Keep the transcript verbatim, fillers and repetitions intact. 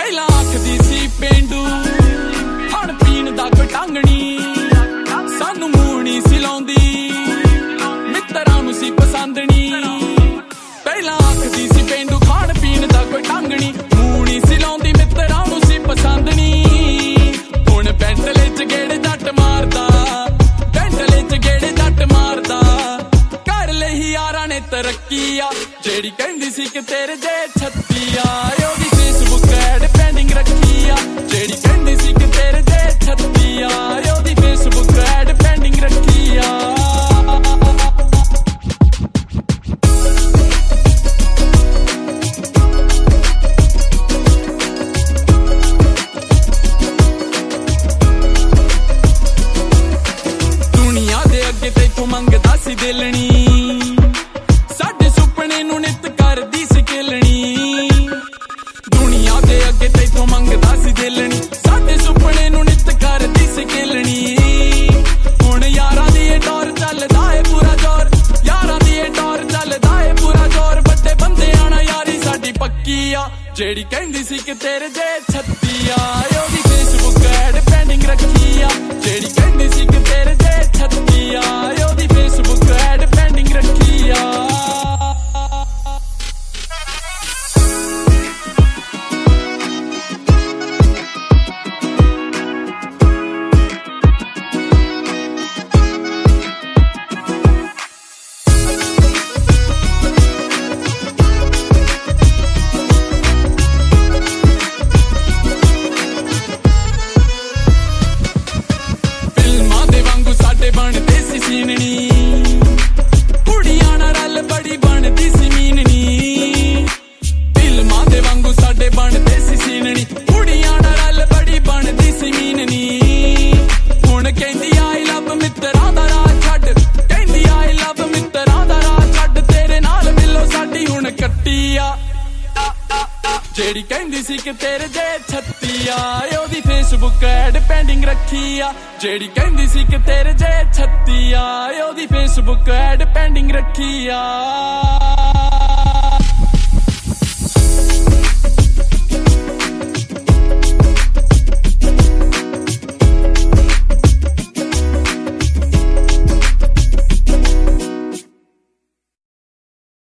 ਪਹਿਲਾਂ ਆਖਦੀ ਸੀ ਪੇਂਡੂ ਖਾਣ ਪੀਣ ਦਾ ਕੋਈ ਢੰਗ ਨੀ, ਸਾਨੂੰ ਮੂੰਹ ਨੀ ਸੀ ਲਾਉਂਦੀ ਮਿੱਤਰਾਂ ਨੂੰ ਸੀ ਪਸੰਦ ਨੀ। ਪਹਿਲਾਂ ਆਖਦੀ ਸੀ ਪੇਂਡੂ ਖਾਣ ਪੀਣ ਦਾ ਕੋਈ ਢੰਗ ਨੀ, ਮੂੰਹ ਨੀ ਸੀ ਲਾਉਂਦੀ ਮਿੱਤਰਾਂ ਨੂੰ ਸੀ ਪਸੰਦ ਨੀ। ਹੁਣ ਬੈਂਟਲੇ ਚ ਗੇੜੇ ਜੱਟ ਮਾਰਦਾ, ਬੈਂਟਲੇ ਚ ਗੇੜੇ ਜੱਟ ਮਾਰਦਾ, ਕਰ ਲਈ ਯਾਰਾਂ ਨੇ ਤਰੱਕੀ ਆ। ਜਿਹੜੀ ਕਹਿੰਦੀ ਸੀ ਕਿ ਤੇਰੇ ਜੇ ਛੱਤੀ ਆ, ਉਹਦੀ ਫੇਸਬੁੱਕ ਐਡ ਪੈਂਡਿੰਗ ਰੱਖੀ ਆ। ਜਿਹੜੀ ਕਹਿੰਦੀ ਸੀ ਕਿ ਤੇਰੇ ਜੇ ਛੱਤੀ ਆ, ਉਹਦੀ ਫੇਸਬੁੱਕ ਐਡ ਪੈਂਡਿੰਗ ਰੱਖੀ ਆ। ਦੁਨੀਆ ਦੇ ਅੱਗੇ ਤੈਥੋਂ ਮੰਗਦਾ ਸੀ ਦਿਲਣੀ, ਸਾਡੇ ਸੁਪਨੇ ਨੂੰ ਨਿੱਤ ਕਰਦੀ ਸੀ ਖੇਲਣੀ। ਦੁਨੀਆ ਦੇ ਅੱਗੇ ਤੈਥੋਂ ਮੰਗਦਾ ਸੀ ਦਿਲਣੀ, ਸਾਡੇ ਸੁਪਨੇ ਨੂੰ ਨਿੱਤ ਕਰਦੀ ਸੀ ਖੇਲਣੀ। ਹੁਣ ਯਾਰਾਂ ਦੀ ਇਹ ਟੌਰ ਚੱਲਦਾ ਏ ਪੂਰਾ ਜ਼ੋਰ, ਯਾਰਾਂ ਦੀ ਇਹ ਟੌਰ ਚੱਲਦਾ ਏ ਪੂਰਾ ਜ਼ੋਰ। ਵੱਡੇ ਬੰਦਿਆਂ ਨਾਲ ਯਾਰੀ ਸਾਡੀ ਪੱਕੀ ਆ। ਜਿਹੜੀ ਕਹਿੰਦੀ ਸੀ ਕਿ ਤੇਰੇ ਜੇ ਛੱਤੀ ਆ, ਉਹਦੀ ਫੇਸਬੁੱਕ ਐਡ ਪੈਂਡਿੰਗ ਰੱਖੀ ਆ। ਜਿਹੜੀ ਕਹਿੰਦੀ ਸੀ ਕਿ ਤੇਰੇ ਜੇ ਛੱਤੀ ਆ, ਉਹਦੀ ਫੇਸਬੁੱਕ ਐਡ ਪੈਂਡਿੰਗ ਰੱਖੀ ਆ। ਬਣਦੇ ਸੀ ਸੀਨਣੀ, ਕੁੜੀਆਂ ਨਾਲ ਰਲ ਬੜੀ ਬਣਦੀ ਸੀ ਮੀਨਣੀ। ਫਿਲਮਾਂ ਦੇ ਵਾਂਗੂ ਸਾਡੇ ਬਣਦੇ ਸੀ ਸੀਨਣੀ, ਕੁੜੀਆਂ ਨਾਲ ਰਲ ਬੜੀ ਬਣਦੀ ਸੀ ਮੀਨਣੀ। ਹੁਣ ਕਹਿੰਦੀ ਆਈ ਲਵ ਮਿੱਤਰਾਂ ਦਾ ਰਾਹ ਛੱਡ, ਕਹਿੰਦੀ ਆਈ ਲਵ ਮਿੱਤਰਾਂ ਦਾ ਰਾਹ ਛੱਡ, ਤੇਰੇ ਨਾਲ ਮਿਲੋ ਸਾਡੀ ਹੁਣ ਕੱਟੀ ਆ। ਜਿਹੜੀ ਕਹਿੰਦੀ ਸੀ ਕਿ ਤੇਰੇ ਜੇ ਛੱਤੀ ਆ, ਉਹਦੀ ਫੇਸਬੁੱਕ ਐਡ ਪੈਂਡਿੰਗ ਰੱਖੀ ਆ। ਜਿਹੜੀ ਕਹਿੰਦੀ ਸੀ ਕਿ ਤੇਰੇ ਜੇ ਛੱਤੀ ਆ, ਉਹਦੀ ਫੇਸਬੁੱਕ ਐਡ ਪੈਂਡਿੰਗ ਰੱਖੀ ਆ।